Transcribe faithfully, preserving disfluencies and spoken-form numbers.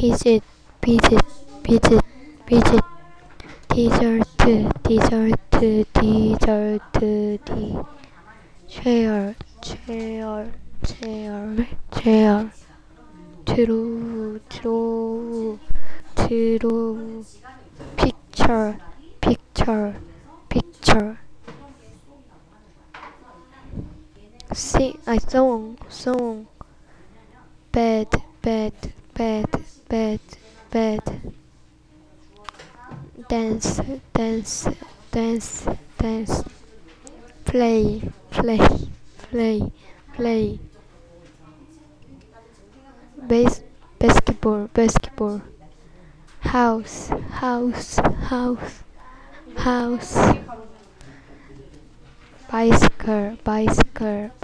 visit, visit, visit, visit, dessert, dessert, dessert, d, chair, chair, chair, chair, true, true, true, picture, picture, picture, sing, a song, song, bed, bed, bed, bed, bed, dance, dance, dance, dance, play, play, play, play, base, basketball, basketball, house, house, house, house, bicycle, bicycle,